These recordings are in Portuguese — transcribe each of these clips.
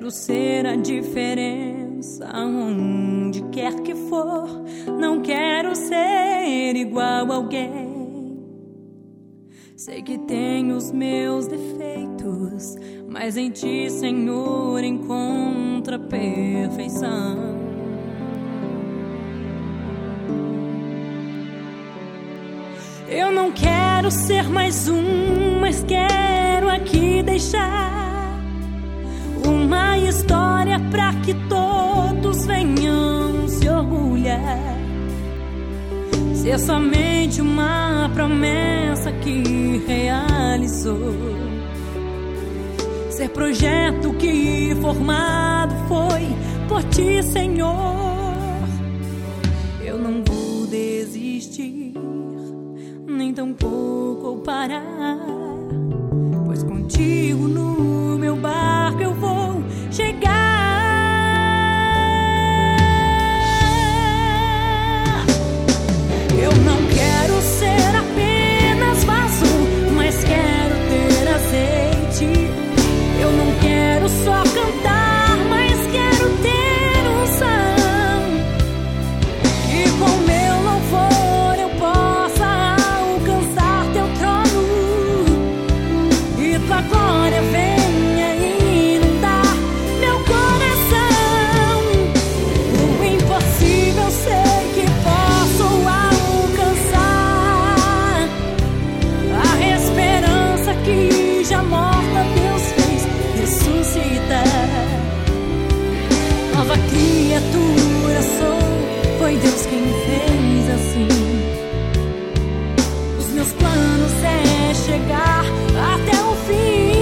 Quero ser a diferença onde quer que for. Não quero ser igual a alguém. Sei que tenho os meus defeitos, mas em ti, Senhor, encontro a perfeição. Eu não quero ser mais um, mas quero aqui deixar uma história pra que todos venham se orgulhar. Ser somente uma promessa que realizou. Ser projeto que formado foi por ti, Senhor. Eu não vou desistir, nem tampouco parar, pois contigo no meu barco eu vou chegar. Eu não quero ser apenas vaso, mas quero ter azeite. Eu não quero só cantar, mas quero ter unção. E com meu louvor eu possa alcançar teu trono, e tua glória venha inundar meu coração. O impossível sei que posso alcançar. A esperança que já morta Deus fez ressuscitar. Nova criatura sou, foi Deus quem fez assim. Os meus planos é chegar até o fim.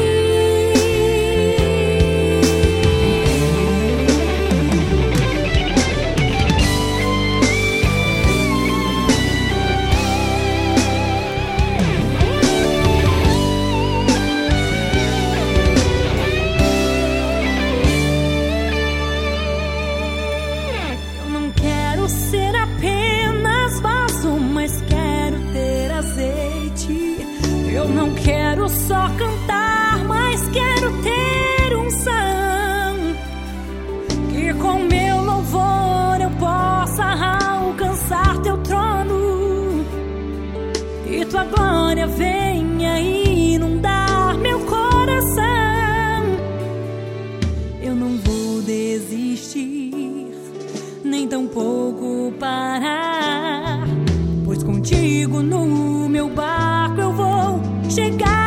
Eu não quero ser apenas vaso, mas quero ter azeite. Eu não quero só cantar, mas quero ter unção. Que com meu louvor eu possa alcançar teu trono, e tua glória venha inundar meu coração. Eu não vou desistir, nem tampouco parar, pois contigo no meu barco eu vou chegar.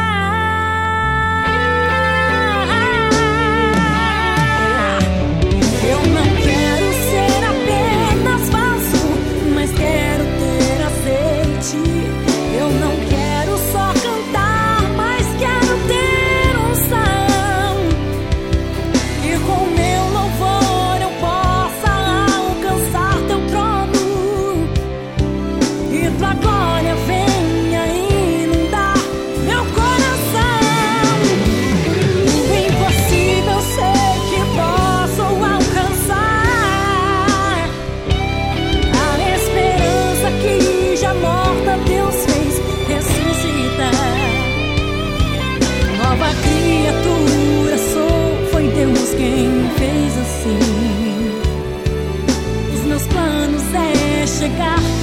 Eu não quero ser apenas vaso, mas quero ter azeite. Eu não quero só cantar, mas quero ter unção. E com meu louvor eu possa alcançar teu trono, e tua glória venha inundar meu coração. O impossível sei que posso alcançar. A esperança que já morta Deus fez ressuscitar. Nova criatura sou, foi Deus quem fez assim. Os meus planos é chegar